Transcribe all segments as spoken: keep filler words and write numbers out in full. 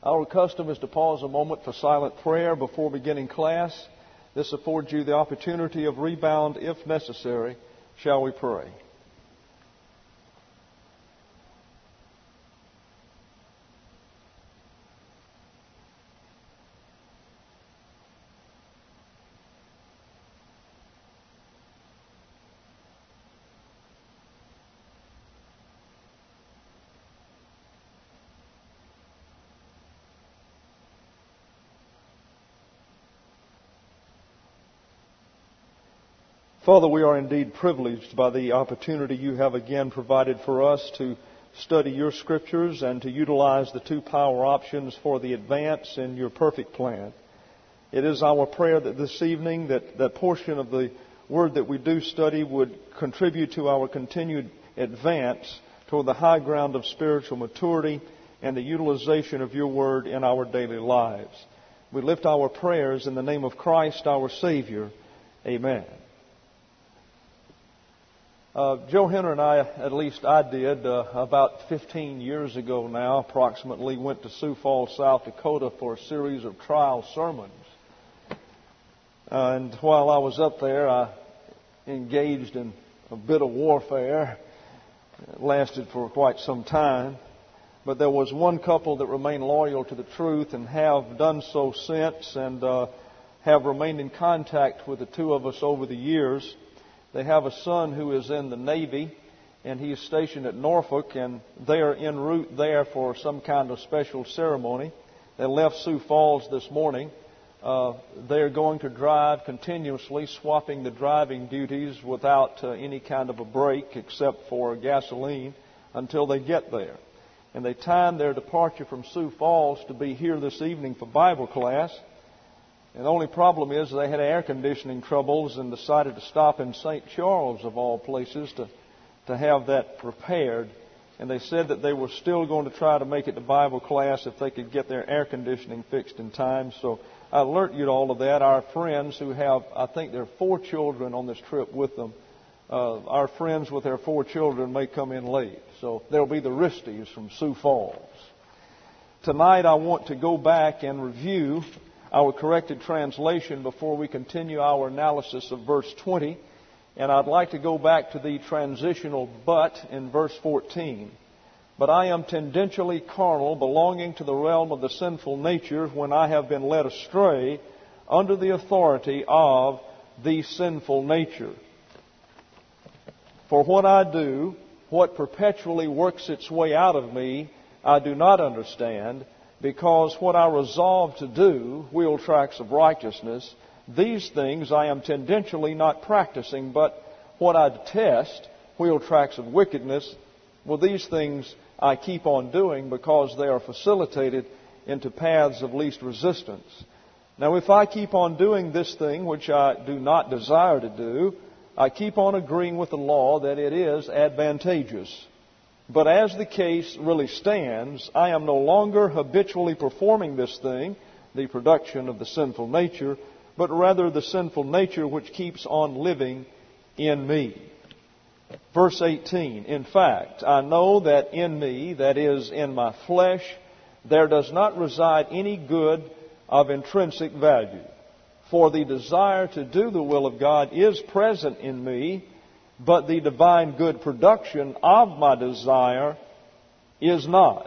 Our custom is to pause a moment for silent prayer before beginning class. This affords you the opportunity of rebound if necessary. Shall we pray? Father, we are indeed privileged by the opportunity you have again provided for us to study your Scriptures and to utilize the two power options for the advance in your perfect plan. It is our prayer that this evening that that portion of the Word that we do study would contribute to our continued advance toward the high ground of spiritual maturity and the utilization of your Word in our daily lives. We lift our prayers in the name of Christ our Savior. Amen. Uh, Joe Henner and I, at least I did, uh, about fifteen years ago now, approximately, went to Sioux Falls, South Dakota for a series of trial sermons. Uh, and while I was up there, I engaged in a bit of warfare. It lasted for quite some time. But there was one couple that remained loyal to the truth and have done so since, and uh, have remained in contact with the two of us over the years. They have a son who is in the Navy, and he is stationed at Norfolk, and they are en route there for some kind of special ceremony. They left Sioux Falls this morning. Uh, they are going to drive continuously, swapping the driving duties without uh, any kind of a break except for gasoline until they get there. And they timed their departure from Sioux Falls to be here this evening for Bible class. And the only problem is they had air conditioning troubles and decided to stop in Saint Charles, of all places, to, to have that repaired. And they said that they were still going to try to make it to Bible class if they could get their air conditioning fixed in time. So I alert you to all of that. Our friends who have, I think there are four children on this trip with them, uh, our friends with their four children may come in late. So there'll be the Risties from Sioux Falls. Tonight I want to go back and review our corrected translation before we continue our analysis of verse twenty. And I'd like to go back to the transitional but in verse fourteen. But I am tendentially carnal, belonging to the realm of the sinful nature, when I have been led astray under the authority of the sinful nature. For what I do, what perpetually works its way out of me, I do not understand, because what I resolve to do, wheel tracks of righteousness, these things I am tendentially not practicing, but what I detest, wheel tracks of wickedness, well, these things I keep on doing because they are facilitated into paths of least resistance. Now, if I keep on doing this thing, which I do not desire to do, I keep on agreeing with the law that it is advantageous. But as the case really stands, I am no longer habitually performing this thing, the production of the sinful nature, but rather the sinful nature which keeps on living in me. Verse eighteen, in fact, I know that in me, that is, in my flesh, there does not reside any good of intrinsic value. For the desire to do the will of God is present in me, but the divine good production of my desire is not.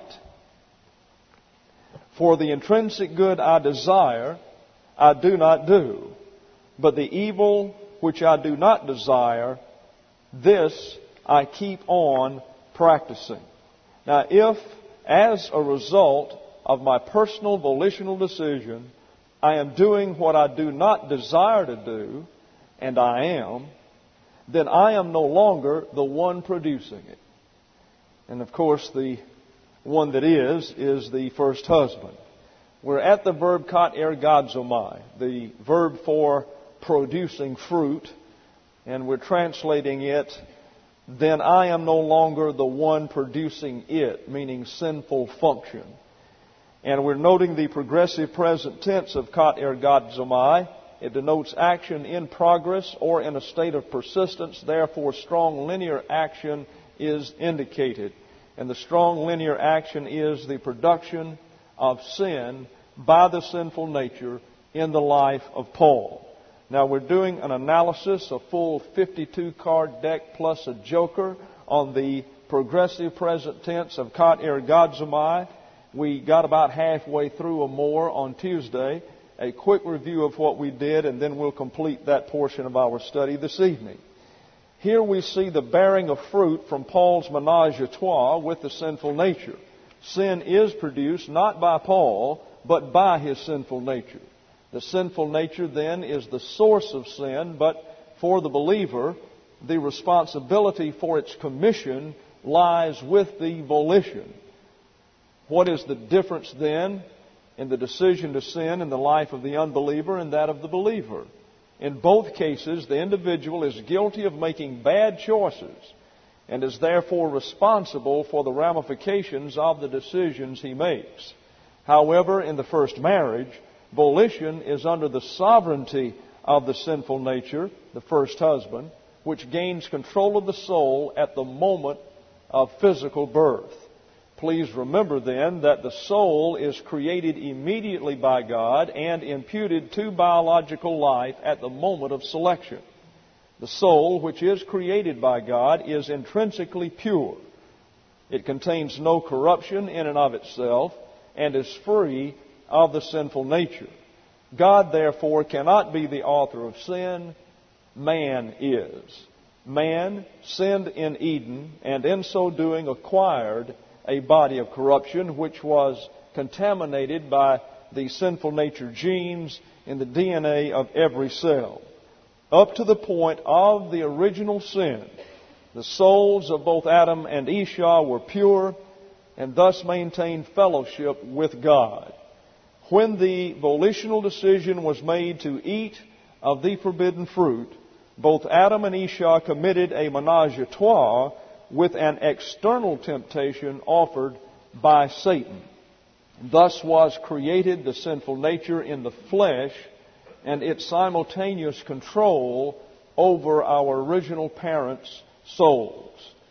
For the intrinsic good I desire, I do not do. But the evil which I do not desire, this I keep on practicing. Now, if, as a result of my personal volitional decision, I am doing what I do not desire to do, and I am, then I am no longer the one producing it. And of course, the one that is, is the first husband. We're at the verb kat ergadzomai, the verb for producing fruit, and we're translating it, then I am no longer the one producing it, meaning sinful function. And we're noting the progressive present tense of kat ergadzomai. It denotes action in progress or in a state of persistence. Therefore, strong linear action is indicated. And the strong linear action is the production of sin by the sinful nature in the life of Paul. Now we're doing an analysis, a full fifty-two card deck plus a joker on the progressive present tense of kat ergazomai. We got about halfway through or more on Tuesday. A quick review of what we did, and then we'll complete that portion of our study this evening. Here we see the bearing of fruit from Paul's menage a trois with the sinful nature. Sin is produced not by Paul, but by his sinful nature. The sinful nature then is the source of sin, but for the believer, the responsibility for its commission lies with the volition. What is the difference then in the decision to sin in the life of the unbeliever and that of the believer? In both cases, the individual is guilty of making bad choices and is therefore responsible for the ramifications of the decisions he makes. However, in the first marriage, volition is under the sovereignty of the sinful nature, the first husband, which gains control of the soul at the moment of physical birth. Please remember then that the soul is created immediately by God and imputed to biological life at the moment of selection. The soul, which is created by God, is intrinsically pure. It contains no corruption in and of itself and is free of the sinful nature. God, therefore, cannot be the author of sin. Man is. Man sinned in Eden and in so doing acquired a body of corruption which was contaminated by the sinful nature genes in the D N A of every cell. Up to the point of the original sin, the souls of both Adam and Esau were pure and thus maintained fellowship with God. When the volitional decision was made to eat of the forbidden fruit, both Adam and Esau committed a menage a trois with an external temptation offered by Satan. Thus was created the sinful nature in the flesh and its simultaneous control over our original parents' souls.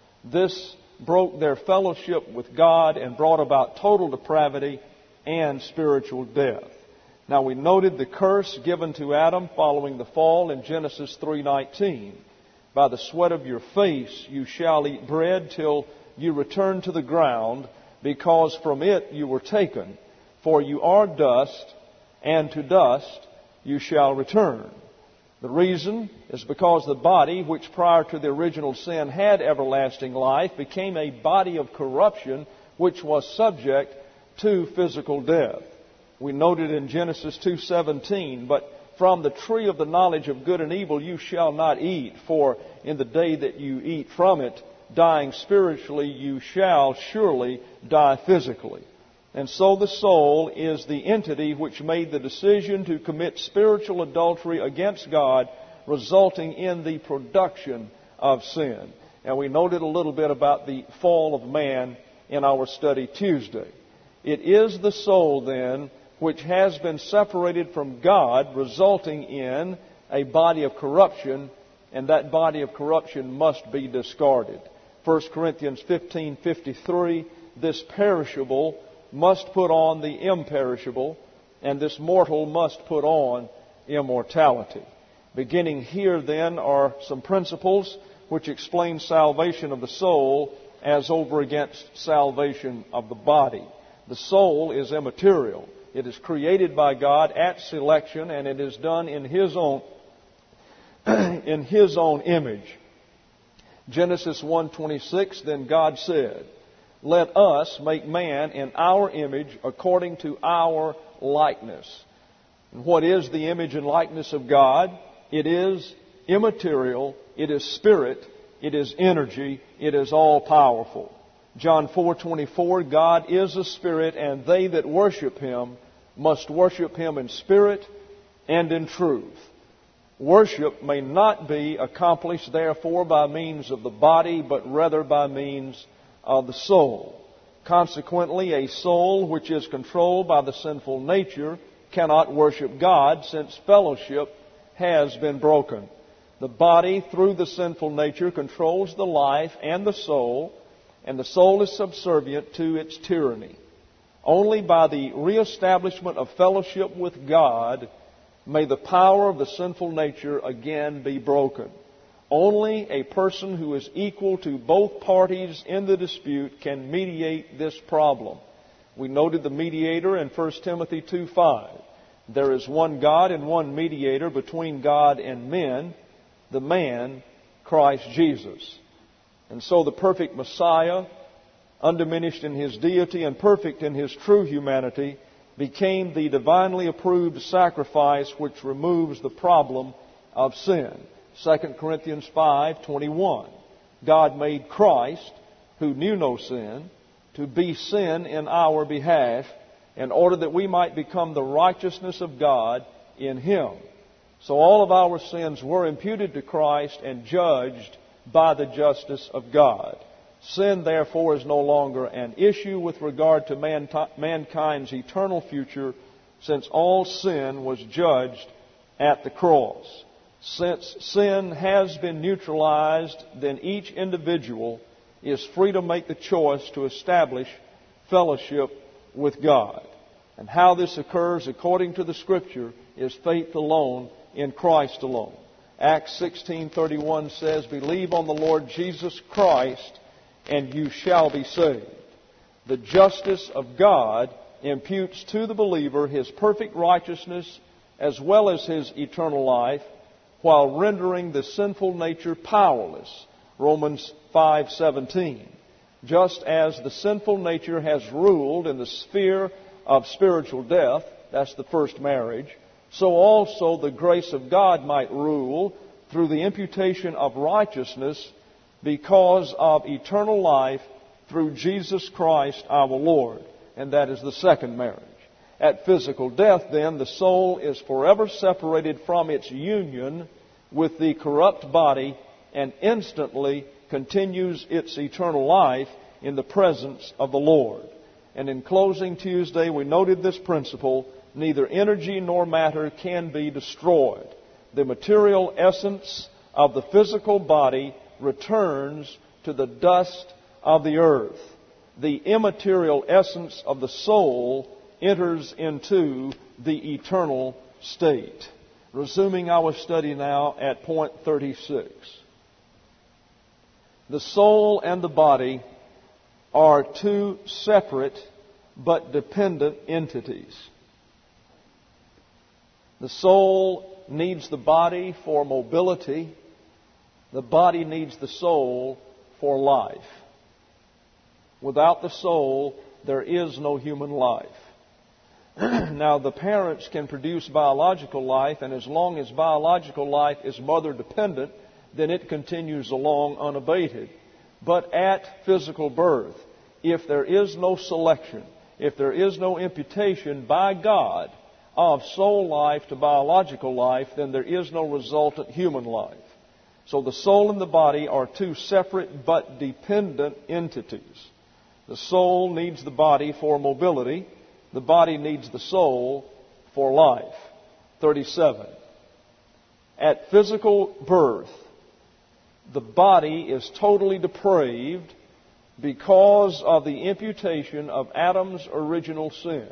This broke their fellowship with God and brought about total depravity and spiritual death. Now we noted the curse given to Adam following the fall in Genesis three nineteen. By the sweat of your face you shall eat bread till you return to the ground, because from it you were taken. For you are dust, and to dust you shall return. The reason is because the body, which prior to the original sin had everlasting life, became a body of corruption which was subject to physical death. We noted in Genesis two seventeen, but from the tree of the knowledge of good and evil you shall not eat, for in the day that you eat from it, dying spiritually, you shall surely die physically. And so the soul is the entity which made the decision to commit spiritual adultery against God, resulting in the production of sin. And we noted a little bit about the fall of man in our study Tuesday. It is the soul, then, which has been separated from God, resulting in a body of corruption, and that body of corruption must be discarded. First Corinthians fifteen fifty-three, this perishable must put on the imperishable, and this mortal must put on immortality. Beginning here, then, are some principles which explain salvation of the soul as over against salvation of the body. The soul is immaterial. It is created by God at selection, and it is done in His own in His own image. Genesis one twenty-six, then God said, "Let us make man in our image according to our likeness." And what is the image and likeness of God? It is immaterial, it is spirit, it is energy, it is all powerful. John four twenty-four, God is a spirit, and they that worship Him must worship Him in spirit and in truth. Worship may not be accomplished, therefore, by means of the body, but rather by means of the soul. Consequently, a soul which is controlled by the sinful nature cannot worship God, since fellowship has been broken. The body, through the sinful nature, controls the life and the soul, and the soul is subservient to its tyranny. Only by the reestablishment of fellowship with God may the power of the sinful nature again be broken. Only a person who is equal to both parties in the dispute can mediate this problem. We noted the mediator in First Timothy two five. There is one God and one mediator between God and men, the man, Christ Jesus. And so the perfect Messiah, undiminished in His deity and perfect in His true humanity, became the divinely approved sacrifice which removes the problem of sin. Second Corinthians five twenty-one. God made Christ, who knew no sin, to be sin in our behalf, in order that we might become the righteousness of God in Him. So all of our sins were imputed to Christ and judged by the justice of God. Sin, therefore, is no longer an issue with regard to man- mankind's eternal future, since all sin was judged at the cross. Since sin has been neutralized, then each individual is free to make the choice to establish fellowship with God. And how this occurs according to the Scripture is faith alone in Christ alone. Acts sixteen thirty-one says, "Believe on the Lord Jesus Christ, and you shall be saved." The justice of God imputes to the believer his perfect righteousness as well as his eternal life, while rendering the sinful nature powerless. Romans five seventeen. Just as the sinful nature has ruled in the sphere of spiritual death, that's the first marriage, so also the grace of God might rule through the imputation of righteousness because of eternal life through Jesus Christ our Lord. And that is the second marriage. At physical death, then, the soul is forever separated from its union with the corrupt body and instantly continues its eternal life in the presence of the Lord. And in closing Tuesday, we noted this principle: neither energy nor matter can be destroyed. The material essence of the physical body returns to the dust of the earth. The immaterial essence of the soul enters into the eternal state. Resuming our study now at point thirty-six. The soul and the body are two separate but dependent entities. The soul needs the body for mobility. The body needs the soul for life. Without the soul, there is no human life. Now, the parents can produce biological life, and as long as biological life is mother-dependent, then it continues along unabated. But at physical birth, if there is no selection, if there is no imputation by God of soul life to biological life, then there is no resultant human life. So the soul and the body are two separate but dependent entities. The soul needs the body for mobility. The body needs the soul for life. thirty-seven. At physical birth, the body is totally depraved because of the imputation of Adam's original sin.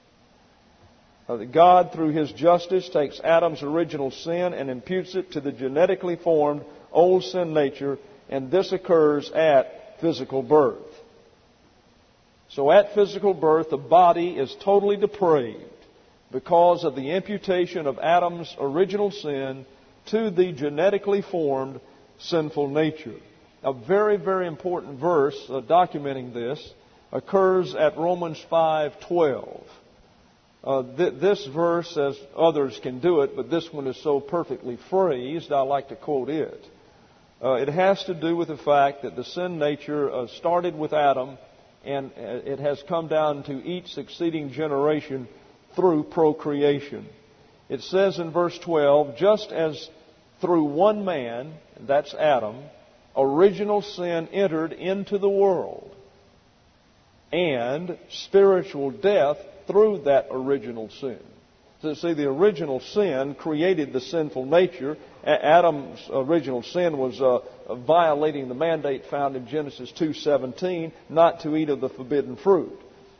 God, through His justice, takes Adam's original sin and imputes it to the genetically formed old sin nature, and this occurs at physical birth. So at physical birth, the body is totally depraved because of the imputation of Adam's original sin to the genetically formed sinful nature. A very, very important verse uh, documenting this occurs at Romans five twelve. Uh, th- this verse, as others can do it, but this one is so perfectly phrased, I like to quote it. Uh, it has to do with the fact that the sin nature uh, started with Adam, and it has come down to each succeeding generation through procreation. It says in verse twelve, just as through one man, that's Adam, original sin entered into the world, and spiritual death through that original sin. So see, the original sin created the sinful nature. Adam's original sin was uh, violating the mandate found in Genesis two seventeen, not to eat of the forbidden fruit.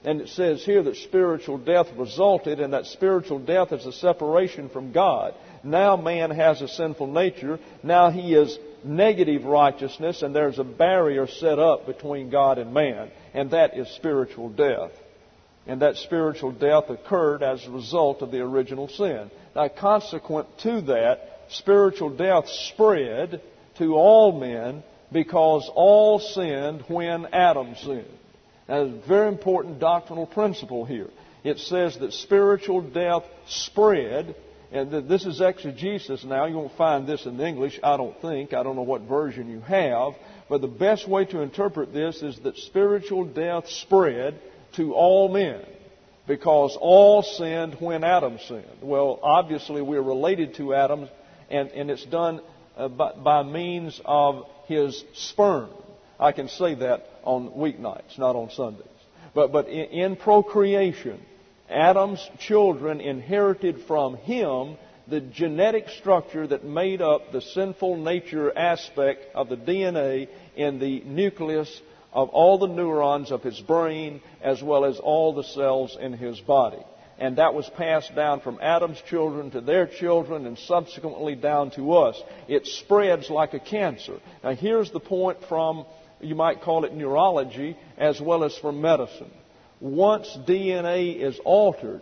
And it says here that spiritual death resulted, and that spiritual death is a separation from God. Now man has a sinful nature. Now he is negative righteousness, and there's a barrier set up between God and man. And that is spiritual death. And that spiritual death occurred as a result of the original sin. Now, consequent to that, spiritual death spread to all men because all sinned when Adam sinned. Now, there's a very important doctrinal principle here. It says that spiritual death spread, and that this is exegesis now. You won't find this in the English, I don't think. I don't know what version you have. But the best way to interpret this is that spiritual death spread to all men because all sinned when Adam sinned. Well, obviously we're related to Adam, and, and it's done uh, by, by means of his sperm. I can say that on weeknights, not on Sundays. But, but in, in procreation, Adam's children inherited from him the genetic structure that made up the sinful nature aspect of the D N A in the nucleus of all the neurons of his brain, as well as all the cells in his body. And that was passed down from Adam's children to their children and subsequently down to us. It spreads like a cancer. Now here's the point from, you might call it neurology, as well as from medicine. Once D N A is altered,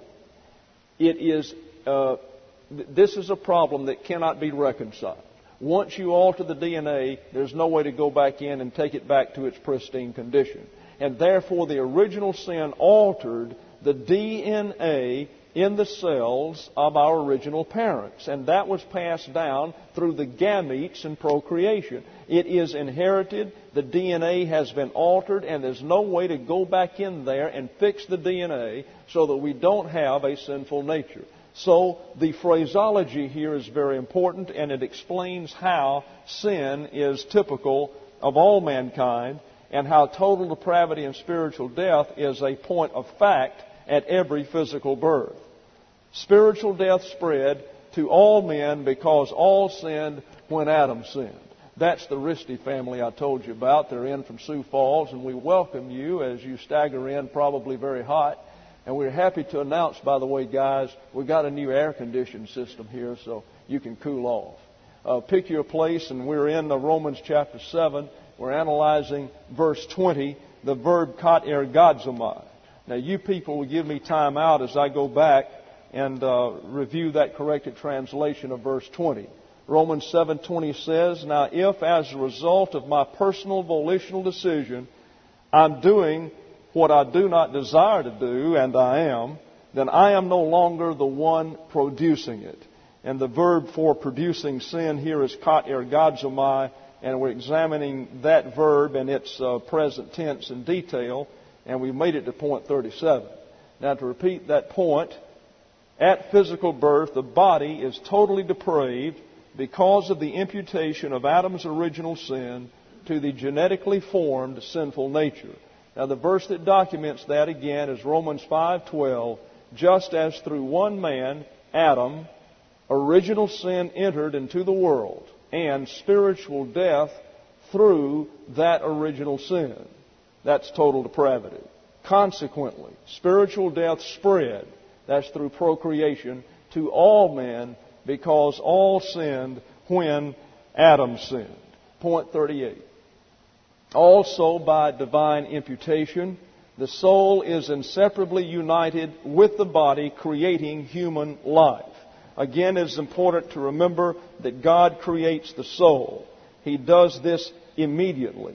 it is, uh, th- this is a problem that cannot be reconciled. Once you alter the D N A, there's no way to go back in and take it back to its pristine condition. And therefore, the original sin altered the D N A in the cells of our original parents. And that was passed down through the gametes in procreation. It is inherited, the D N A has been altered, and there's no way to go back in there and fix the D N A so that we don't have a sinful nature. So the phraseology here is very important, and it explains how sin is typical of all mankind and how total depravity and spiritual death is a point of fact at every physical birth. Spiritual death spread to all men because all sinned when Adam sinned. That's the Risty family I told you about. They're in from Sioux Falls, and we welcome you as you stagger in, probably very hot. And we're happy to announce, by the way, guys, we've got a new air conditioning system here so you can cool off. Uh, pick your place, and we're in the Romans chapter seven. We're analyzing verse twenty, the verb kat ergadzomai. Now, you people will give me time out as I go back and uh, review that corrected translation of verse twenty. Romans seven twenty says, "Now if as a result of my personal volitional decision I'm doing what I do not desire to do, and I am, then I am no longer the one producing it." And the verb for producing sin here is kat ergadzomai, and we're examining that verb in its uh, present tense in detail, and we made it to point thirty-seven. Now, to repeat that point, at physical birth, the body is totally depraved because of the imputation of Adam's original sin to the genetically formed sinful nature. Now, the verse that documents that again is Romans five twelve. "Just as through one man, Adam, original sin entered into the world, and spiritual death through that original sin." That's total depravity. Consequently, spiritual death spread, that's through procreation, to all men because all sinned when Adam sinned. Point thirty-eight. Also, by divine imputation, the soul is inseparably united with the body, creating human life. Again, it is important to remember that God creates the soul. He does this immediately.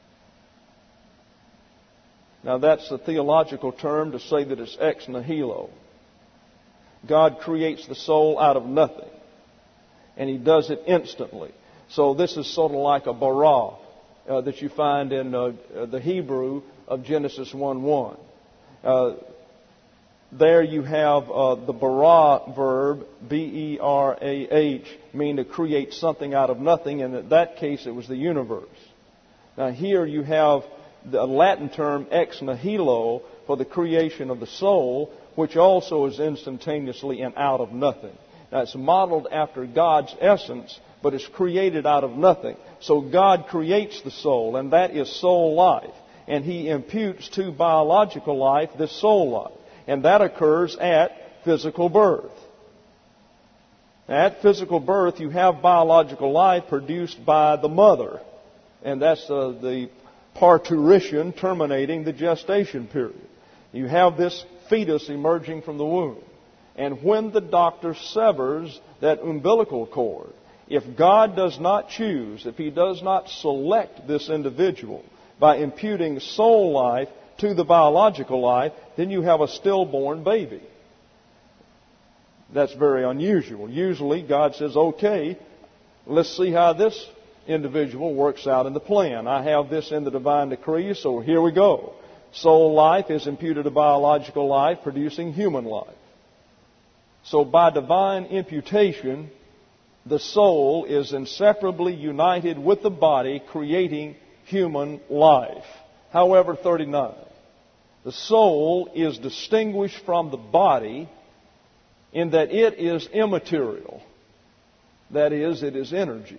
Now, that's a theological term to say that it's ex nihilo. God creates the soul out of nothing, and He does it instantly. So this is sort of like a bara uh, that you find in uh, the Hebrew of Genesis one one. Uh, there you have uh, the bara verb, B E R A H, mean to create something out of nothing, and in that case it was the universe. Now here you have the Latin term ex nihilo for the creation of the soul, which also is instantaneously and out of nothing. Now it's modeled after God's essence, but it's created out of nothing. So God creates the soul, and that is soul life. and He imputes to biological life this soul life. And that occurs at physical birth. At physical birth, you have biological life produced by the mother. And that's uh, the parturition terminating the gestation period. You have this fetus emerging from the womb. And when the doctor severs that umbilical cord, if God does not choose, if He does not select this individual by imputing soul life to the biological life, then you have a stillborn baby. That's very unusual. Usually God says, okay, let's see how this individual works out in the plan. I have this in the divine decree, so here we go. Soul life is imputed to biological life, producing human life. So by divine imputation, the soul is inseparably united with the body, creating human life. However, thirty-nine. The soul is distinguished from the body in that it is immaterial. That is, it is energy.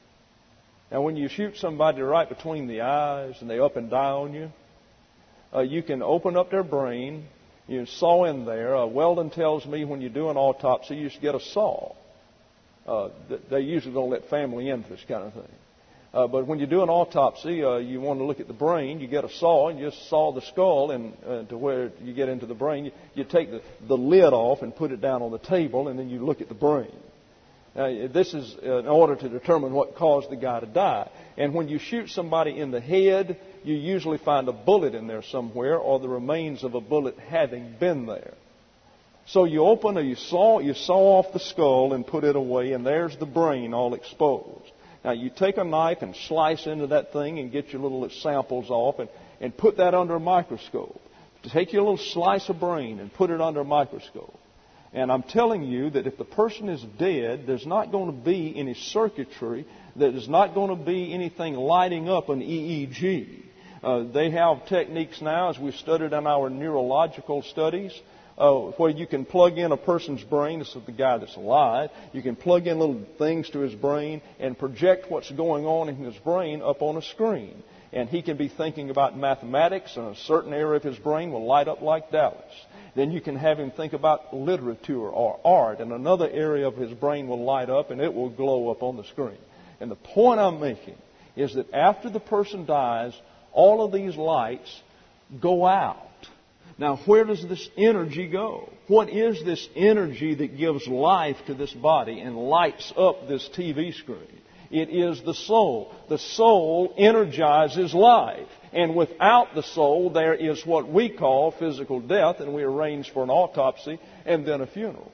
Now, when you shoot somebody right between the eyes and they up and down you, uh, you can open up their brain. You saw in there. Uh, Weldon tells me when you do an autopsy, you should get a saw. Uh, they usually don't let family in for this kind of thing. Uh, but when you do an autopsy, uh, you want to look at the brain. You get a saw and you just saw the skull and uh, to where you get into the brain. You, you take the, the lid off and put it down on the table, and then you look at the brain. Uh, this is in order to determine what caused the guy to die. And when you shoot somebody in the head, you usually find a bullet in there somewhere, or the remains of a bullet having been there. So you open or you saw you saw off the skull and put it away, and there's the brain all exposed. Now you take a knife and slice into that thing and get your little samples off and, and put that under a microscope. Take your little slice of brain and put it under a microscope. And I'm telling you that if the person is dead, there's not going to be any circuitry, there's not going to be anything lighting up an E E G. Uh, they have techniques now, as we've studied in our neurological studies, uh, where you can plug in a person's brain. This is the guy that's alive. You can plug in little things to his brain and project what's going on in his brain up on a screen. And he can be thinking about mathematics, and a certain area of his brain will light up like Dallas. Then you can have him think about literature or art, and another area of his brain will light up and it will glow up on the screen. And the point I'm making is that after the person dies, all of these lights go out. Now, where does this energy go? What is this energy that gives life to this body and lights up this T V screen? It is the soul. The soul energizes life. And without the soul, there is what we call physical death, and we arrange for an autopsy and then a funeral.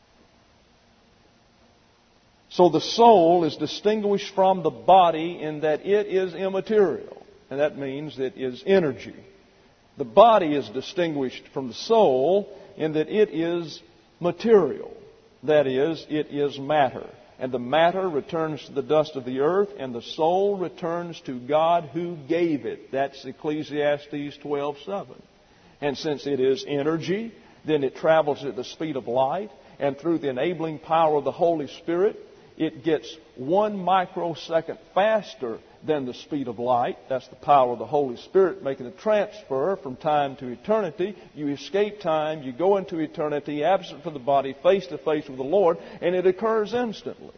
So the soul is distinguished from the body in that it is immaterial, and that means it is energy. The body is distinguished from the soul in that it is material. That is, it is matter. And the matter returns to the dust of the earth, and the soul returns to God who gave it. That's Ecclesiastes twelve seven. And since it is energy, then it travels at the speed of light, and through the enabling power of the Holy Spirit, it gets one microsecond faster than the speed of light. That's the power of the Holy Spirit making a transfer from time to eternity. You escape time, you go into eternity, absent from the body, face to face with the Lord, and it occurs instantly.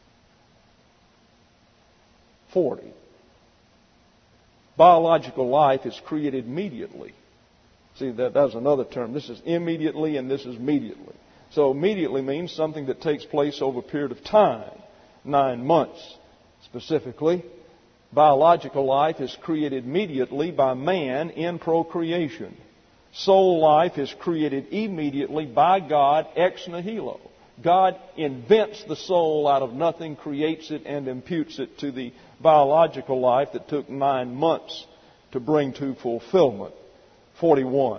forty. Biological life is created immediately. See, that, that's another term. This is immediately and this is immediately. So immediately means something that takes place over a period of time, nine months specifically. Biological life is created immediately by man in procreation. Soul life is created immediately by God ex nihilo. God invents the soul out of nothing, creates it, and imputes it to the biological life that took nine months to bring to fulfillment. forty-one.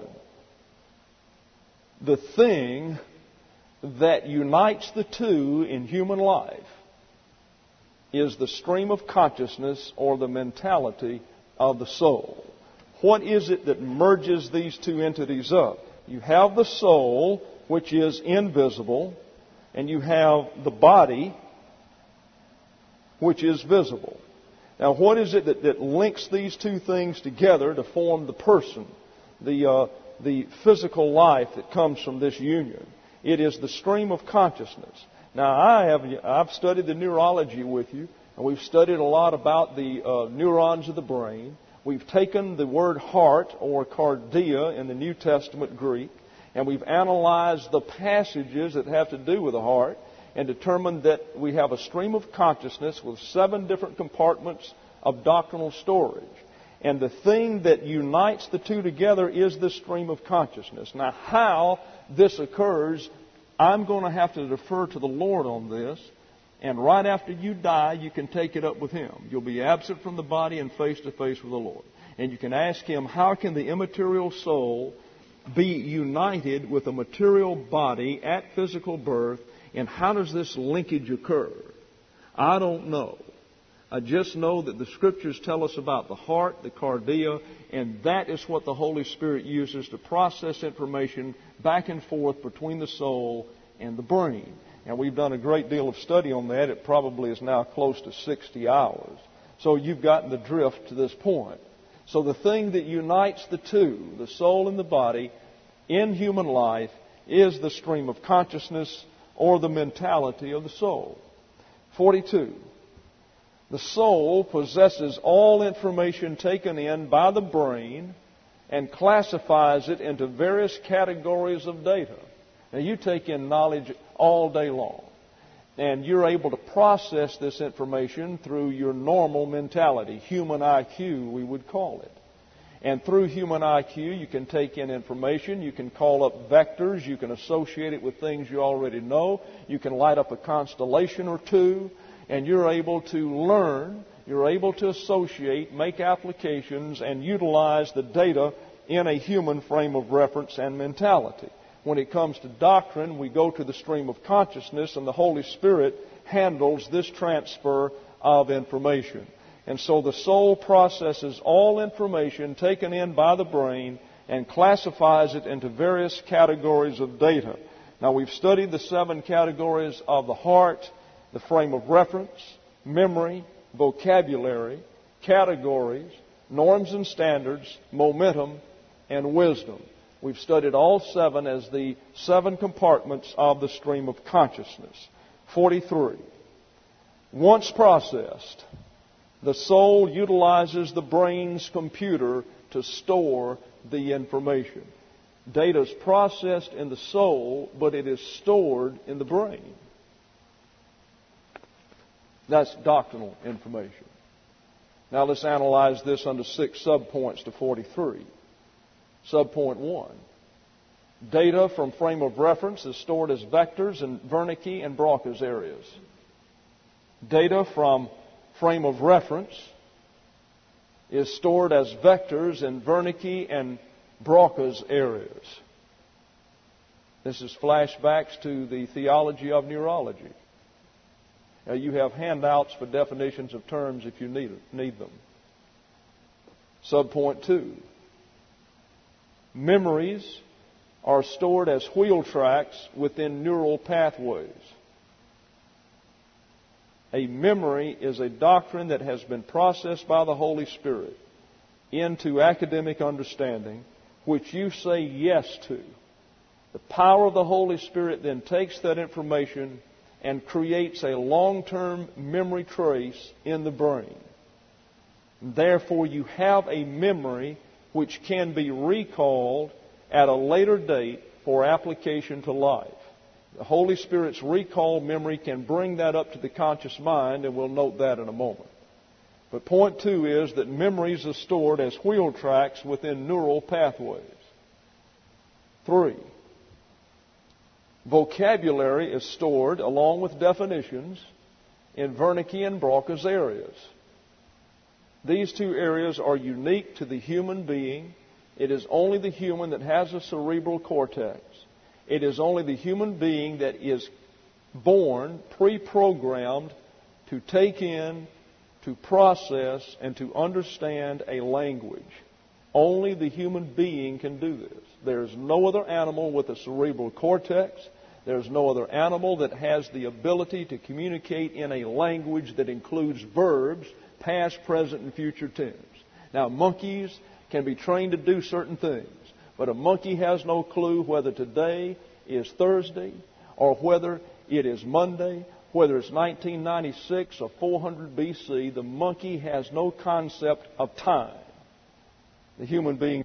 The thing that unites the two in human life is the stream of consciousness or the mentality of the soul. What is it that merges these two entities up? You have the soul, which is invisible, and you have the body, which is visible. Now, what is it that, that links these two things together to form the person, the, uh, the physical life that comes from this union? It is the stream of consciousness. Now, I have, I've studied the neurology with you, and we've studied a lot about the uh, neurons of the brain. We've taken the word heart, or cardia in the New Testament Greek, and we've analyzed the passages that have to do with the heart and determined that we have a stream of consciousness with seven different compartments of doctrinal storage. And the thing that unites the two together is the stream of consciousness. Now, how this occurs, I'm going to have to defer to the Lord on this. And right after you die, you can take it up with Him. You'll be absent from the body and face to face with the Lord. And you can ask Him, how can the immaterial soul be united with a material body at physical birth, and how does this linkage occur? I don't know. I just know that the Scriptures tell us about the heart, the cardia, and that is what the Holy Spirit uses to process information back and forth between the soul and the brain. And we've done a great deal of study on that. It probably is now close to sixty hours. So you've gotten the drift to this point. So the thing that unites the two, the soul and the body, in human life is the stream of consciousness or the mentality of the soul. forty-two. The soul possesses all information taken in by the brain and classifies it into various categories of data. Now, you take in knowledge all day long, and you're able to process this information through your normal mentality, human I Q, we would call it. And through human I Q, you can take in information, you can call up vectors, you can associate it with things you already know, you can light up a constellation or two, and you're able to learn, you're able to associate, make applications, and utilize the data in a human frame of reference and mentality. When it comes to doctrine, we go to the stream of consciousness, and the Holy Spirit handles this transfer of information. And so the soul processes all information taken in by the brain and classifies it into various categories of data. Now, we've studied the seven categories of the heart, the frame of reference, memory, vocabulary, categories, norms and standards, momentum, and wisdom. We've studied all seven as the seven compartments of the stream of consciousness. forty-three. Once processed, the soul utilizes the brain's computer to store the information. Data is processed in the soul, but it is stored in the brain. That's doctrinal information. Now let's analyze this under six subpoints to forty-three. Subpoint one. Data from frame of reference is stored as vectors in Wernicke and Broca's areas. Data from frame of reference is stored as vectors in Wernicke and Broca's areas. This is flashbacks to the theology of neurology. Now, you have handouts for definitions of terms if you need, need them. Subpoint two. Memories are stored as wheel tracks within neural pathways. A memory is a doctrine that has been processed by the Holy Spirit into academic understanding, which you say yes to. The power of the Holy Spirit then takes that information and creates a long-term memory trace in the brain. Therefore, you have a memory which can be recalled at a later date for application to life. The Holy Spirit's recall memory can bring that up to the conscious mind, and we'll note that in a moment. But point two is that memories are stored as wheel tracks within neural pathways. Three, vocabulary is stored along with definitions in Wernicke and Broca's areas. These two areas are unique to the human being. It is only the human that has a cerebral cortex. It is only the human being that is born, pre-programmed to take in, to process, and to understand a language. Only the human being can do this. There is no other animal with a cerebral cortex. There is no other animal that has the ability to communicate in a language that includes verbs, past, present, and future tense. Now, monkeys can be trained to do certain things, but a monkey has no clue whether today is Thursday or whether it is Monday, whether it's nineteen ninety-six or four hundred B C. The monkey has no concept of time. The human being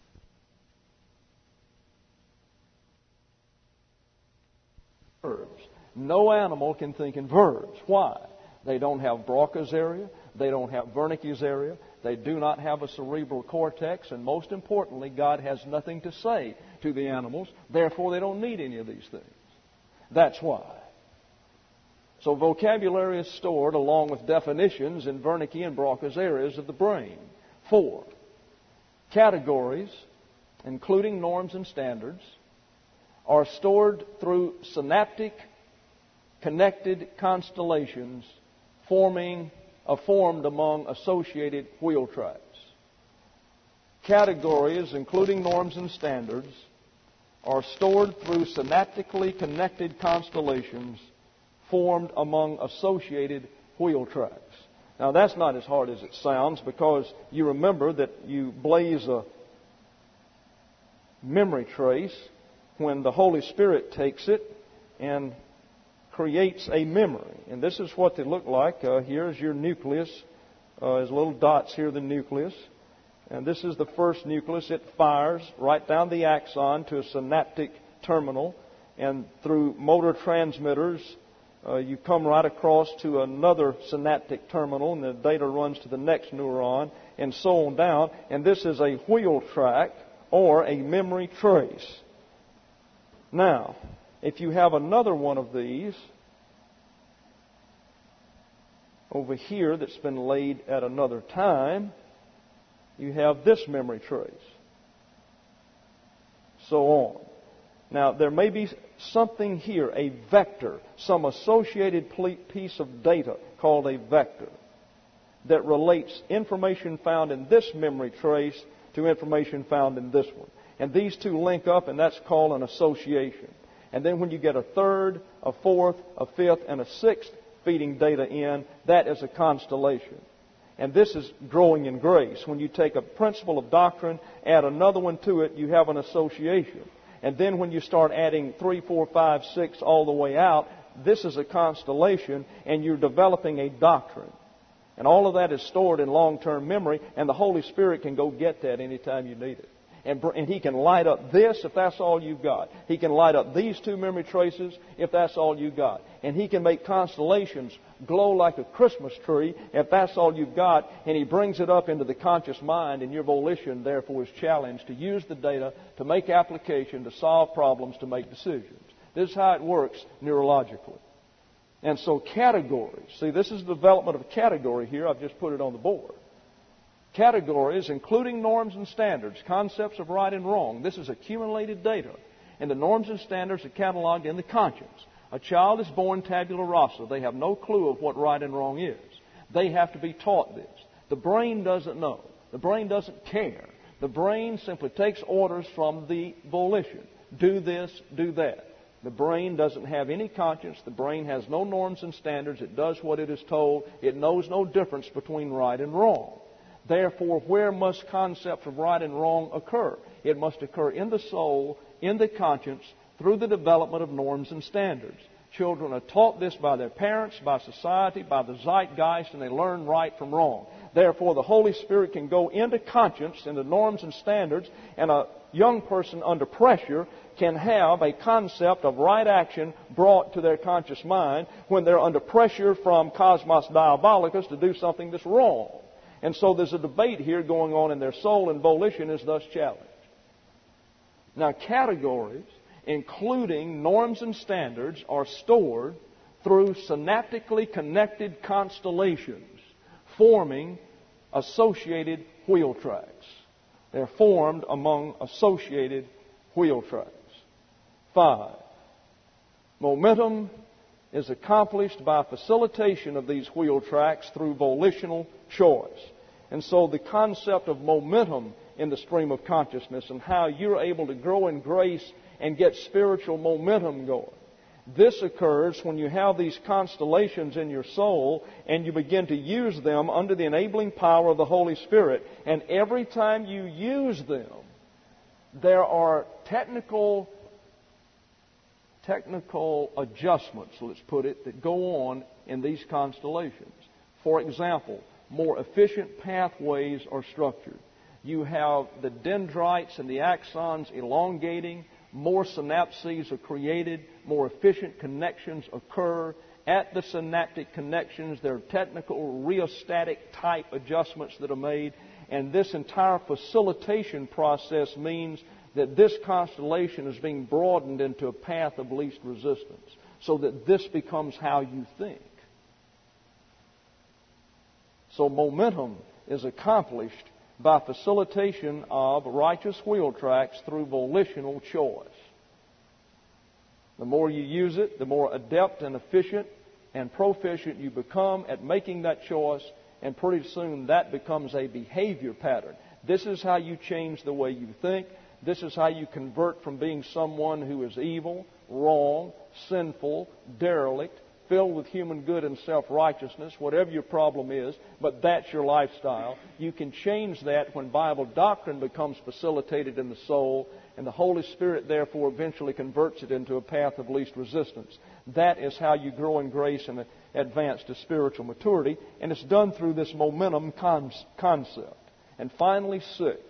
verbs. No animal can think in verbs. Why? They don't have Broca's area. They don't have Wernicke's area. They do not have a cerebral cortex. And most importantly, God has nothing to say to the animals. Therefore, they don't need any of these things. That's why. So vocabulary is stored along with definitions in Wernicke and Broca's areas of the brain. Four, categories, including norms and standards, are stored through synaptic connected constellations forming uh, formed among associated wheel tracks. Categories, including norms and standards, are stored through synaptically connected constellations formed among associated wheel tracks. Now, that's not as hard as it sounds, because you remember that you blaze a memory trace when the Holy Spirit takes it and creates a memory. And this is what they look like. Uh, here's your nucleus. Uh, there's little dots here, the nucleus. And this is the first nucleus. It fires right down the axon to a synaptic terminal. And through motor transmitters, uh, you come right across to another synaptic terminal, and the data runs to the next neuron, and so on down. And this is a wheel track or a memory trace. Now, if you have another one of these over here that's been laid at another time, you have this memory trace. So on. Now, there may be something here, a vector, some associated piece of data called a vector, that relates information found in this memory trace to information found in this one. And these two link up, and that's called an association. And then when you get a third, a fourth, a fifth, and a sixth feeding data in, that is a constellation. And this is growing in grace. When you take a principle of doctrine, add another one to it, you have an association. And then when you start adding three, four, five, six all the way out, this is a constellation, and you're developing a doctrine. And all of that is stored in long-term memory, and the Holy Spirit can go get that anytime you need it. And, and He can light up this if that's all you've got. He can light up these two memory traces if that's all you've got. And He can make constellations glow like a Christmas tree if that's all you've got. And He brings it up into the conscious mind, and your volition, therefore, is challenged to use the data to make application, to solve problems, to make decisions. This is how it works neurologically. And so categories. See, this is the development of a category here. I've just put it on the board. Categories, including norms and standards, concepts of right and wrong. This is accumulated data. And the norms and standards are cataloged in the conscience. A child is born tabula rasa. They have no clue of what right and wrong is. They have to be taught this. The brain doesn't know. The brain doesn't care. The brain simply takes orders from the volition. Do this, do that. The brain doesn't have any conscience. The brain has no norms and standards. It does what it is told. It knows no difference between right and wrong. Therefore, where must concepts of right and wrong occur? It must occur in the soul, in the conscience, through the development of norms and standards. Children are taught this by their parents, by society, by the zeitgeist, and they learn right from wrong. Therefore, the Holy Spirit can go into conscience, into norms and standards, and a young person under pressure can have a concept of right action brought to their conscious mind when they're under pressure from cosmos diabolicus to do something that's wrong. And so there's a debate here going on in their soul, and volition is thus challenged. Now, categories, including norms and standards, are stored through synaptically connected constellations forming associated wheel tracks. They're formed among associated wheel tracks. Five, momentum is accomplished by facilitation of these wheel tracks through volitional choice. And so the concept of momentum in the stream of consciousness and how you're able to grow in grace and get spiritual momentum going. This occurs when you have these constellations in your soul and you begin to use them under the enabling power of the Holy Spirit. And every time you use them, there are technical, technical adjustments, let's put it, that go on in these constellations. For example, more efficient pathways are structured. You have the dendrites and the axons elongating. More synapses are created. More efficient connections occur. At the synaptic connections, there are technical rheostatic type adjustments that are made. And this entire facilitation process means that this constellation is being broadened into a path of least resistance, so that this becomes how you think. So momentum is accomplished by facilitation of righteous wheel tracks through volitional choice. The more you use it, the more adept and efficient and proficient you become at making that choice, and pretty soon that becomes a behavior pattern. This is how you change the way you think. This is how you convert from being someone who is evil, wrong, sinful, derelict, filled with human good and self-righteousness, whatever your problem is, but that's your lifestyle. You can change that when Bible doctrine becomes facilitated in the soul, and the Holy Spirit therefore eventually converts it into a path of least resistance. That is how you grow in grace and advance to spiritual maturity, and it's done through this momentum con- concept. And finally, six,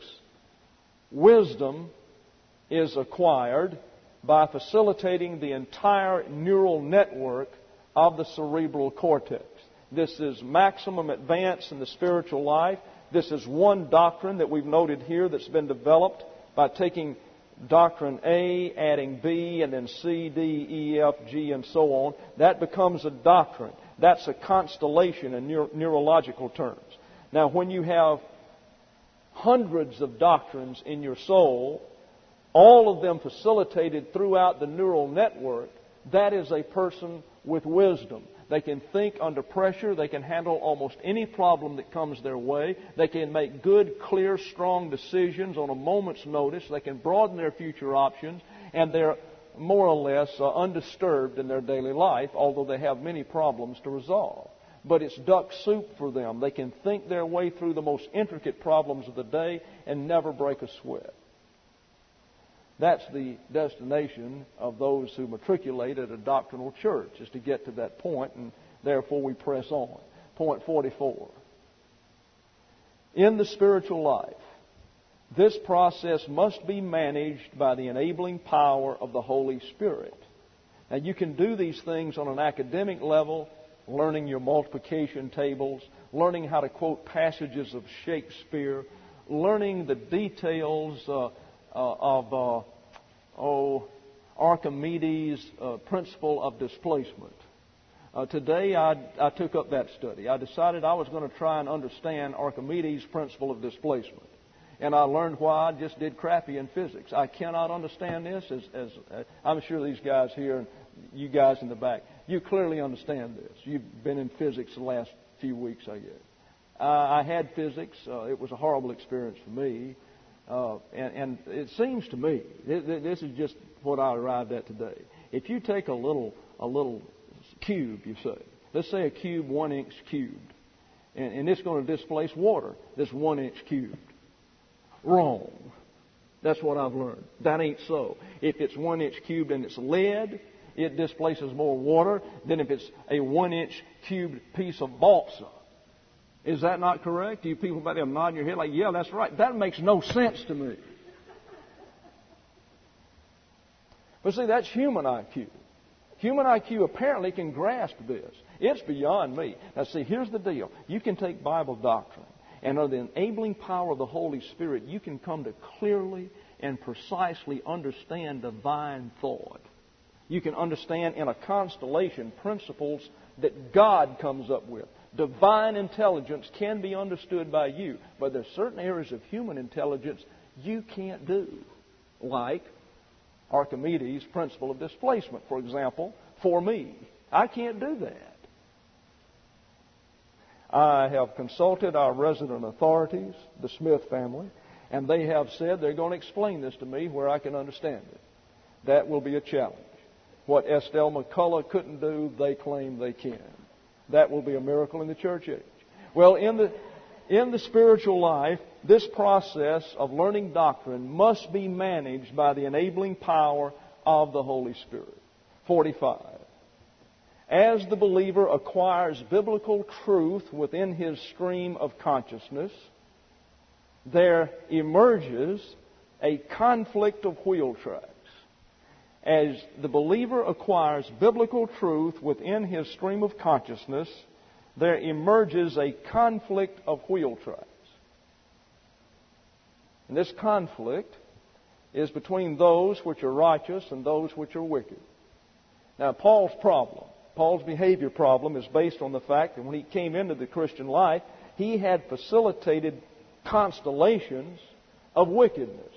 wisdom is acquired by facilitating the entire neural network of the cerebral cortex. This is maximum advance in the spiritual life. This is one doctrine that we've noted here that's been developed by taking doctrine A, adding B, and then C, D, E, F, G, and so on. That becomes a doctrine. That's a constellation in neuro- neurological terms. Now, when you have hundreds of doctrines in your soul, all of them facilitated throughout the neural network, that is a person with wisdom. They can think under pressure. They can handle almost any problem that comes their way. They can make good, clear, strong decisions on a moment's notice. They can broaden their future options, and they're more or less uh, undisturbed in their daily life, although they have many problems to resolve. But it's duck soup for them. They can think their way through the most intricate problems of the day and never break a sweat. That's the destination of those who matriculate at a doctrinal church, is to get to that point, and therefore we press on. Point forty-four. In the spiritual life, this process must be managed by the enabling power of the Holy Spirit. Now, you can do these things on an academic level, learning your multiplication tables, learning how to quote passages of Shakespeare, learning the details uh, Uh, of uh, oh, Archimedes' uh, principle of displacement. Uh, today I, I took up that study. I decided I was going to try and understand Archimedes' principle of displacement. And I learned why I just did crappy in physics. I cannot understand this as, as uh, I'm sure these guys here and you guys in the back, you clearly understand this. You've been in physics the last few weeks, I guess. Uh, I had physics. Uh, it was a horrible experience for me. Uh, and, and it seems to me, this is just what I arrived at today. If you take a little a little cube, you say, let's say a cube one inch cubed, and, and it's going to displace water that's one inch cubed. Wrong. That's what I've learned. That ain't so. If it's one inch cubed and it's lead, it displaces more water than if it's a one inch cubed piece of balsa. Is that not correct? You people back there nodding your head like, yeah, that's right. That makes no sense to me. But see, that's human I Q. Human I Q apparently can grasp this. It's beyond me. Now see, here's the deal. You can take Bible doctrine, and under the enabling power of the Holy Spirit, you can come to clearly and precisely understand divine thought. You can understand in a constellation principles that God comes up with. Divine intelligence can be understood by you, but there are certain areas of human intelligence you can't do, like Archimedes' principle of displacement, for example, for me. I can't do that. I have consulted our resident authorities, the Smith family, and they have said they're going to explain this to me where I can understand it. That will be a challenge. What Estelle McCullough couldn't do, they claim they can. That will be a miracle in the church age. Well, in the, in the spiritual life, this process of learning doctrine must be managed by the enabling power of the Holy Spirit. forty-five. As the believer acquires biblical truth within his stream of consciousness, there emerges a conflict of wheel tracks. As the believer acquires biblical truth within his stream of consciousness, there emerges a conflict of wheel tracks. And this conflict is between those which are righteous and those which are wicked. Now, Paul's problem, Paul's behavior problem is based on the fact that when he came into the Christian life, he had facilitated constellations of wickedness.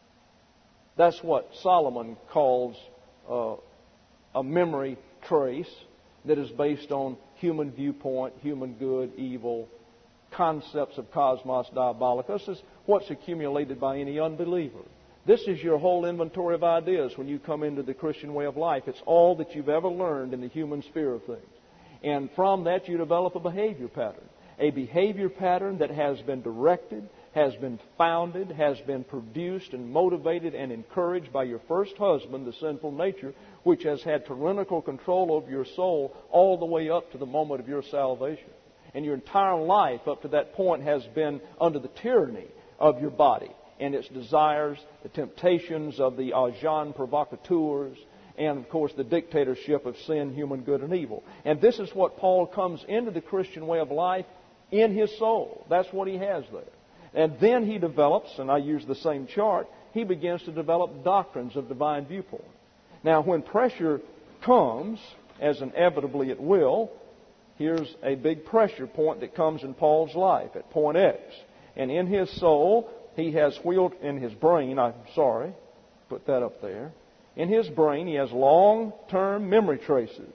That's what Solomon calls uh, a memory trace that is based on human viewpoint, human good, evil, concepts of cosmos diabolicus. This is what's accumulated by any unbeliever. This is your whole inventory of ideas when you come into the Christian way of life. It's all that you've ever learned in the human sphere of things. And from that you develop a behavior pattern. A behavior pattern that has been directed, has been founded, has been produced and motivated and encouraged by your first husband, the sinful nature, which has had tyrannical control over your soul all the way up to the moment of your salvation. And your entire life up to that point has been under the tyranny of your body and its desires, the temptations of the agents provocateurs, and, of course, the dictatorship of sin, human good, and evil. And this is what Paul comes into the Christian way of life in his soul. That's what he has there. And then he develops, and I use the same chart, he begins to develop doctrines of divine viewpoint. Now, when pressure comes, as inevitably it will, here's a big pressure point that comes in Paul's life at point X. And in his soul, he has wheeled, in his brain, I'm sorry, put that up there. In his brain, he has long-term memory traces,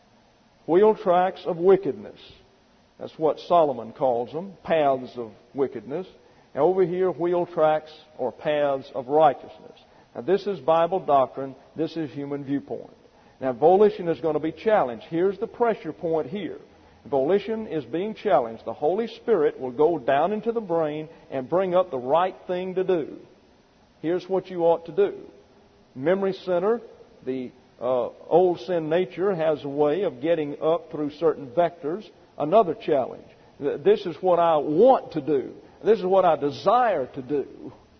wheel tracks of wickedness. That's what Solomon calls them, paths of wickedness. And over here, wheel tracks or paths of righteousness. Now, this is Bible doctrine. This is human viewpoint. Now, volition is going to be challenged. Here's the pressure point here. Volition is being challenged. The Holy Spirit will go down into the brain and bring up the right thing to do. Here's what you ought to do. Memory center, the uh, old sin nature has a way of getting up through certain vectors. Another challenge. This is what I want to do. This is what I desire to do.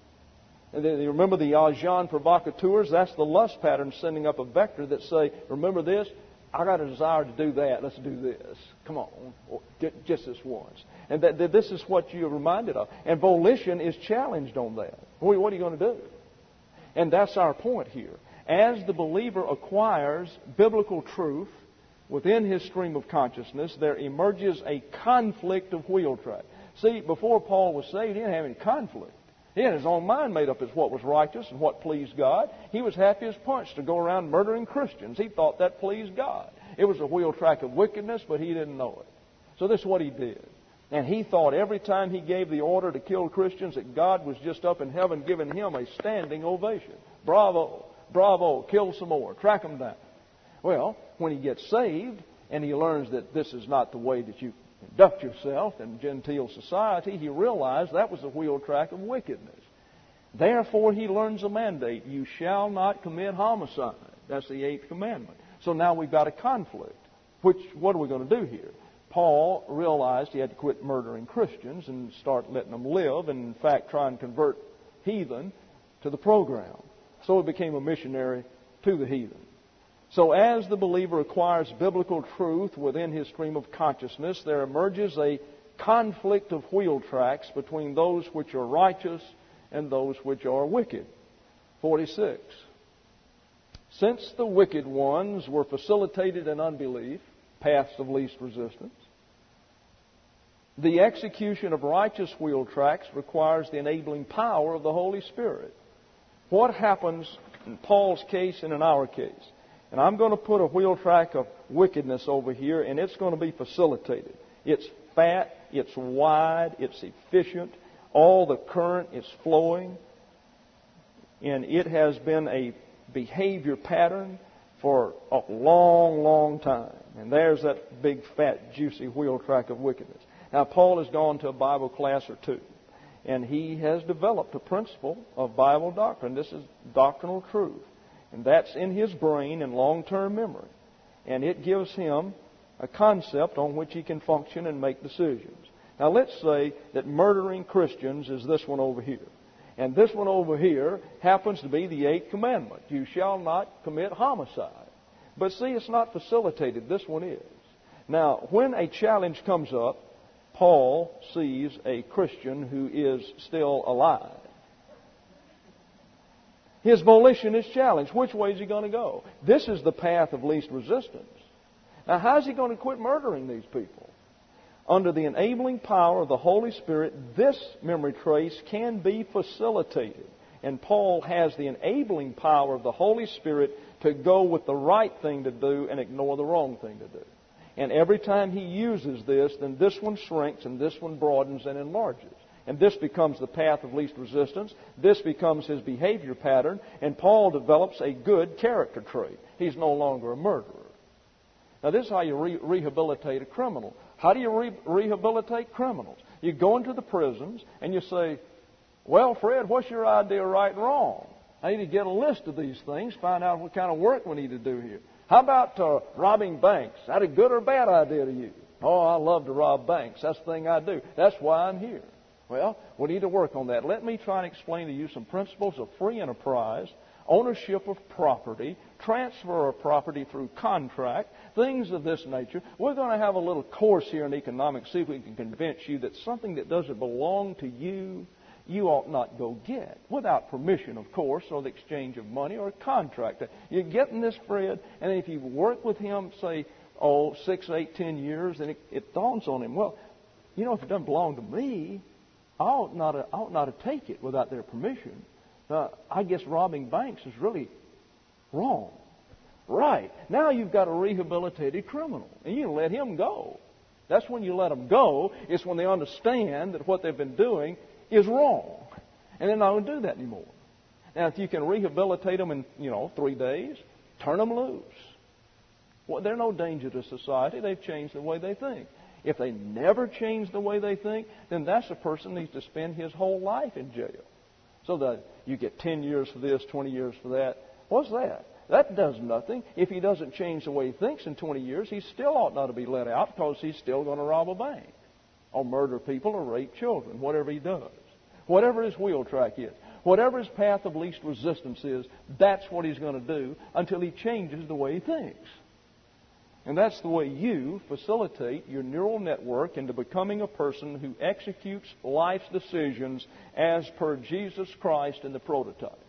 And then you remember the agents provocateurs? That's the lust pattern sending up a vector that say, remember this? I got a desire to do that. Let's do this. Come on. Just this once. And that, that this is what you're reminded of. And volition is challenged on that. What are you going to do? And that's our point here. As the believer acquires biblical truth within his stream of consciousness, there emerges a conflict of wheel track. See, before Paul was saved, he didn't have any conflict. He had his own mind made up as what was righteous and what pleased God. He was happy as punch to go around murdering Christians. He thought that pleased God. It was a wheel track of wickedness, but he didn't know it. So this is what he did. And he thought every time he gave the order to kill Christians that God was just up in heaven giving him a standing ovation. Bravo, bravo, kill some more, track them down. Well, when he gets saved and he learns that this is not the way that you conduct yourself in genteel society, he realized that was a wheel track of wickedness. Therefore, he learns a mandate. You shall not commit homicide. That's the eighth commandment. So now we've got a conflict. Which, what are we going to do here? Paul realized he had to quit murdering Christians and start letting them live and, in fact, try and convert heathen to the program. So he became a missionary to the heathen. So as the believer acquires biblical truth within his stream of consciousness, there emerges a conflict of wheel tracks between those which are righteous and those which are wicked. forty-six. Since the wicked ones were facilitated in unbelief, paths of least resistance, the execution of righteous wheel tracks requires the enabling power of the Holy Spirit. What happens in Paul's case and in our case? And I'm going to put a wheel track of wickedness over here, and it's going to be facilitated. It's fat, it's wide, it's efficient. All the current is flowing. And it has been a behavior pattern for a long, long time. And there's that big, fat, juicy wheel track of wickedness. Now, Paul has gone to a Bible class or two, and he has developed a principle of Bible doctrine. This is doctrinal truth. And that's in his brain in long-term memory. And it gives him a concept on which he can function and make decisions. Now, let's say that murdering Christians is this one over here. And this one over here happens to be the eighth commandment. You shall not commit homicide. But see, it's not facilitated. This one is. Now, when a challenge comes up, Paul sees a Christian who is still alive. His volition is challenged. Which way is he going to go? This is the path of least resistance. Now, how is he going to quit murdering these people? Under the enabling power of the Holy Spirit, this memory trace can be facilitated. And Paul has the enabling power of the Holy Spirit to go with the right thing to do and ignore the wrong thing to do. And every time he uses this, then this one shrinks and this one broadens and enlarges. And this becomes the path of least resistance. This becomes his behavior pattern. And Paul develops a good character trait. He's no longer a murderer. Now, this is how you re- rehabilitate a criminal. How do you re- rehabilitate criminals? You go into the prisons and you say, well, Fred, what's your idea of right and wrong? I need to get a list of these things, find out what kind of work we need to do here. How about uh, robbing banks? Is that a good or bad idea to you? Oh, I love to rob banks. That's the thing I do. That's why I'm here. Well, we need to work on that. Let me try and explain to you some principles of free enterprise, ownership of property, transfer of property through contract, things of this nature. We're going to have a little course here in economics, see if we can convince you that something that doesn't belong to you, you ought not go get. Without permission, of course, or the exchange of money or a contract. You're getting this, Fred, and if you work with him, say, oh, six, eight, ten years, then it, it dawns on him, well, you know, if it doesn't belong to me, I ought not to, I ought not to take it without their permission. Now, I guess robbing banks is really wrong. Right. Now you've got a rehabilitated criminal, and you let him go. That's when you let them go. It's when they understand that what they've been doing is wrong. And they're not going to do that anymore. Now, if you can rehabilitate them in, you know, three days, turn them loose. Well, they're no danger to society. They've changed the way they think. If they never change the way they think, then that's a person who needs to spend his whole life in jail. So that you get ten years for this, twenty years for that. What's that? That does nothing. If he doesn't change the way he thinks in twenty years, he still ought not to be let out because he's still going to rob a bank or murder people or rape children, whatever he does. Whatever his wheel track is, whatever his path of least resistance is, that's what he's going to do until he changes the way he thinks. And that's the way you facilitate your neural network into becoming a person who executes life's decisions as per Jesus Christ in the prototype.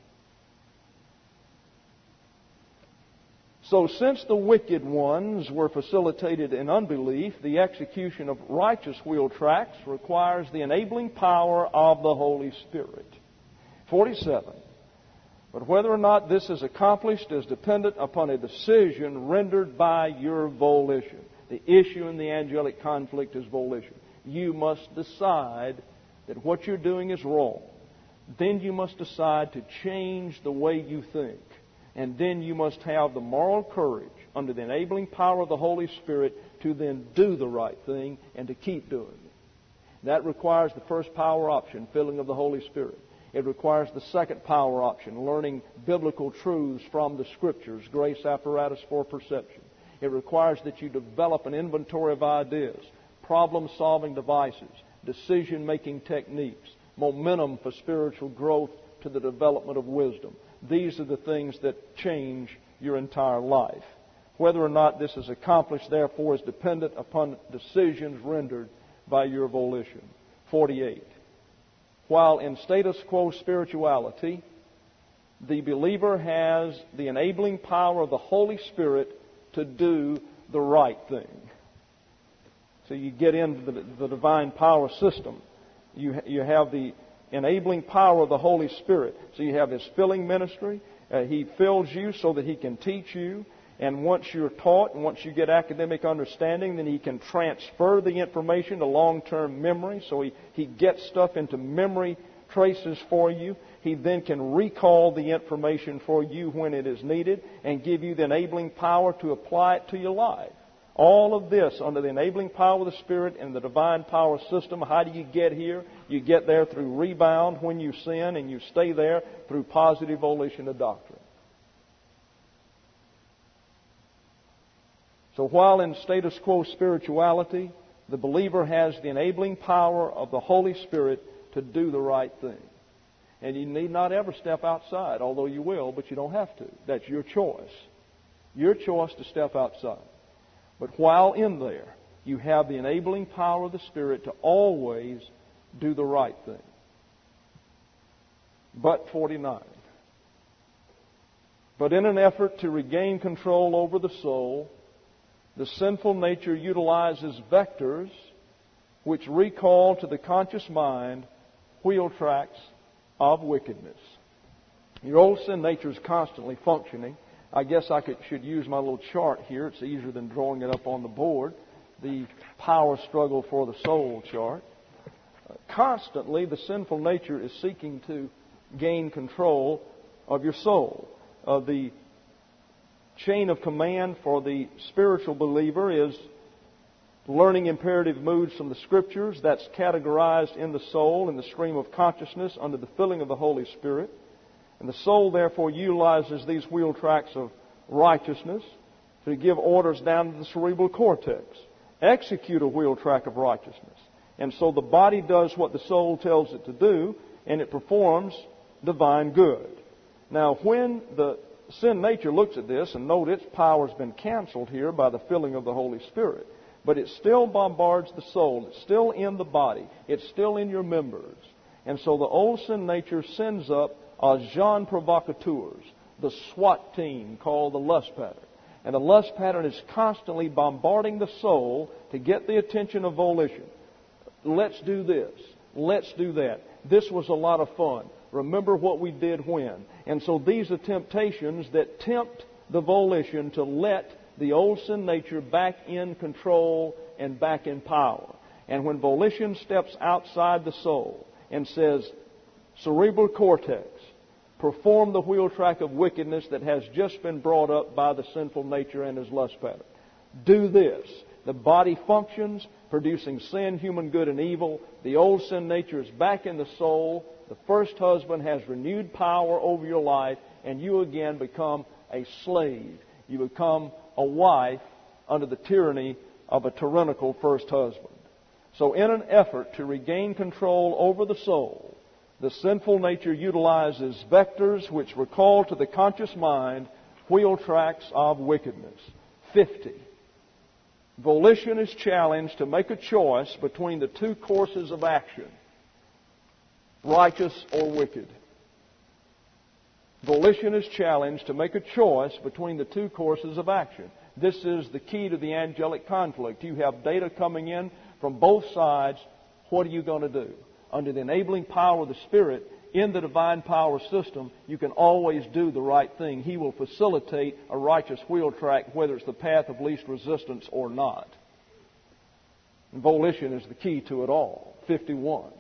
So since the wicked ones were facilitated in unbelief, the execution of righteous wheel tracks requires the enabling power of the Holy Spirit. forty-seven. But whether or not this is accomplished is dependent upon a decision rendered by your volition. The issue in the angelic conflict is volition. You must decide that what you're doing is wrong. Then you must decide to change the way you think. And then you must have the moral courage under the enabling power of the Holy Spirit to then do the right thing and to keep doing it. That requires the first power option, filling of the Holy Spirit. It requires the second power option, learning biblical truths from the Scriptures, grace apparatus for perception. It requires that you develop an inventory of ideas, problem-solving devices, decision-making techniques, momentum for spiritual growth to the development of wisdom. These are the things that change your entire life. Whether or not this is accomplished, therefore, is dependent upon decisions rendered by your volition. forty-eight. While in status quo spirituality, the believer has the enabling power of the Holy Spirit to do the right thing. So you get into the, the divine power system. You, you have the enabling power of the Holy Spirit. So you have His filling ministry. Uh, he fills you so that He can teach you. And once you're taught and once you get academic understanding, then He can transfer the information to long-term memory. So he, he gets stuff into memory traces for you. He then can recall the information for you when it is needed and give you the enabling power to apply it to your life. All of this under the enabling power of the Spirit and the divine power system. How do you get here? You get there through rebound when you sin, and you stay there through positive volition of doctrine. So while in status quo spirituality, the believer has the enabling power of the Holy Spirit to do the right thing. And you need not ever step outside, although you will, but you don't have to. That's your choice. Your choice to step outside. But while in there, you have the enabling power of the Spirit to always do the right thing. But forty-nine. But in an effort to regain control over the soul, the sinful nature utilizes vectors which recall to the conscious mind wheel tracks of wickedness. Your old sin nature is constantly functioning. I guess I could, should use my little chart here. It's easier than drawing it up on the board. The power struggle for the soul chart. Uh, constantly, the sinful nature is seeking to gain control of your soul. Uh, the chain of command for the spiritual believer is learning imperative moods from the Scriptures. That's categorized in the soul in the stream of consciousness under the filling of the Holy Spirit. And the soul, therefore, utilizes these wheel tracks of righteousness to give orders down to the cerebral cortex. Execute a wheel track of righteousness. And so the body does what the soul tells it to do, and it performs divine good. Now, when the sin nature looks at this, and note its power has been canceled here by the filling of the Holy Spirit, but it still bombards the soul. It's still in the body. It's still in your members. And so the old sin nature sends up agents provocateurs, the SWAT team called the lust pattern. And the lust pattern is constantly bombarding the soul to get the attention of volition. Let's do this. Let's do that. This was a lot of fun. Remember what we did when. And so these are temptations that tempt the volition to let the old sin nature back in control and back in power. And when volition steps outside the soul and says, cerebral cortex, perform the wheel track of wickedness that has just been brought up by the sinful nature and his lust pattern. Do this. The body functions, producing sin, human good, and evil. The old sin nature is back in the soul. The first husband has renewed power over your life, and you again become a slave. You become a wife under the tyranny of a tyrannical first husband. So in an effort to regain control over the soul, the sinful nature utilizes vectors which recall to the conscious mind wheel tracks of wickedness. fifty. Volition is challenged to make a choice between the two courses of action, righteous or wicked. Volition is challenged to make a choice between the two courses of action. This is the key to the angelic conflict. You have data coming in from both sides. What are you going to do? Under the enabling power of the Spirit, in the divine power system, you can always do the right thing. He will facilitate a righteous wheel track, whether it's the path of least resistance or not. And volition is the key to it all. fifty-one.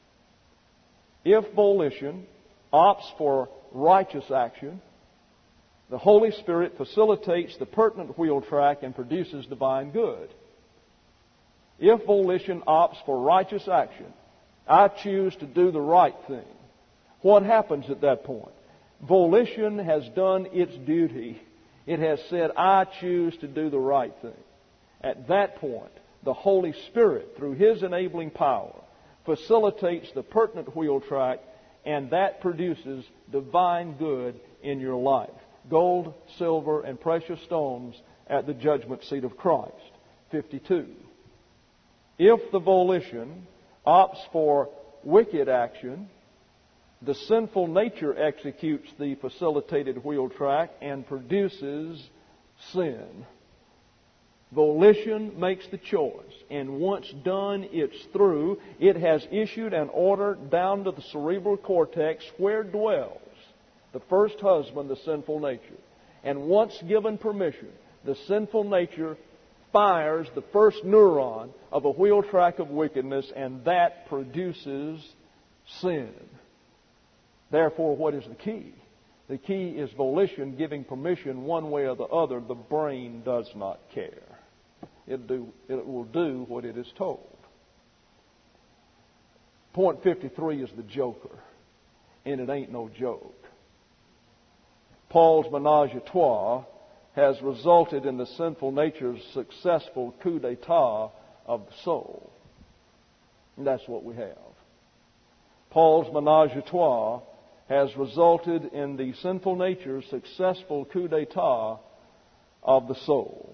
If volition opts for righteous action, the Holy Spirit facilitates the pertinent wheel track and produces divine good. If volition opts for righteous action, I choose to do the right thing. What happens at that point? Volition has done its duty. It has said, I choose to do the right thing. At that point, the Holy Spirit, through His enabling power, facilitates the pertinent wheel track, and that produces divine good in your life. Gold, silver, and precious stones at the judgment seat of Christ. fifty-two. If the volition opts for wicked action, the sinful nature executes the facilitated wheel track and produces sin. Volition makes the choice, and once done, it's through. It has issued an order down to the cerebral cortex where dwells the first husband, the sinful nature. And once given permission, the sinful nature fires the first neuron of a wheel track of wickedness, and that produces sin. Therefore, what is the key? The key is volition giving permission one way or the other. The brain does not care. It, do, it will do what it is told. Point fifty-three is the joker, and it ain't no joke. Paul's menage a trois has resulted in the sinful nature's successful coup d'etat of the soul. And that's what we have. Paul's menage a trois has resulted in the sinful nature's successful coup d'etat of the soul.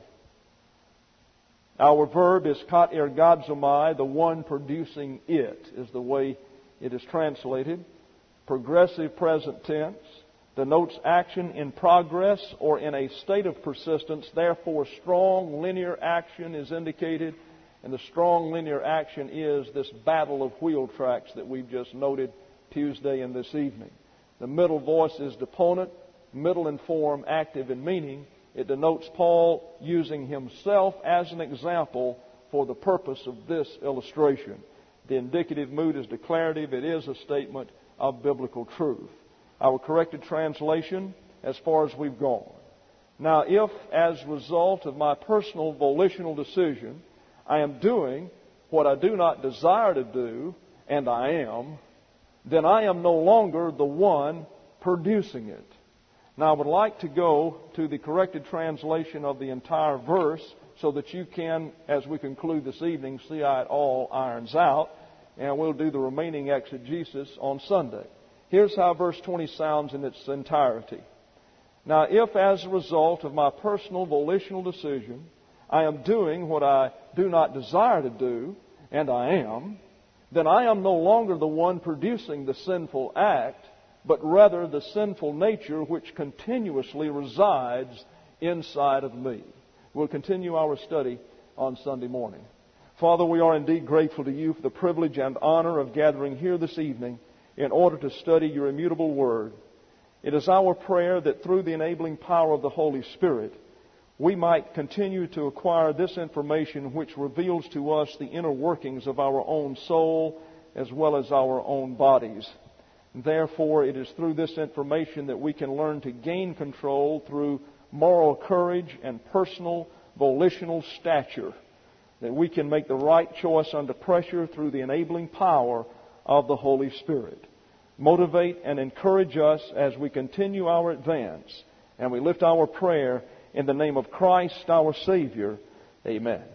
Our verb is kat ergadzomai, the one producing it, is the way it is translated. Progressive present tense denotes action in progress or in a state of persistence. Therefore, strong linear action is indicated, and the strong linear action is this battle of wheel tracks that we've just noted Tuesday and this evening. The middle voice is deponent, middle in form, active in meaning. It denotes Paul using himself as an example for the purpose of this illustration. The indicative mood is declarative. It is a statement of biblical truth. Our corrected translation, as far as we've gone. Now, if as a result of my personal volitional decision, I am doing what I do not desire to do, and I am, then I am no longer the one producing it. Now, I would like to go to the corrected translation of the entire verse so that you can, as we conclude this evening, see how it all irons out, and we'll do the remaining exegesis on Sunday. Here's how verse twenty sounds in its entirety. Now, if as a result of my personal volitional decision, I am doing what I do not desire to do, and I am, then I am no longer the one producing the sinful act, but rather the sinful nature which continuously resides inside of me. We'll continue our study on Sunday morning. Father, we are indeed grateful to you for the privilege and honor of gathering here this evening in order to study your immutable word. It is our prayer that through the enabling power of the Holy Spirit, we might continue to acquire this information which reveals to us the inner workings of our own soul as well as our own bodies. Therefore, it is through this information that we can learn to gain control through moral courage and personal volitional stature, that we can make the right choice under pressure through the enabling power of the Holy Spirit. Motivate and encourage us as we continue our advance, and we lift our prayer in the name of Christ our Savior. Amen.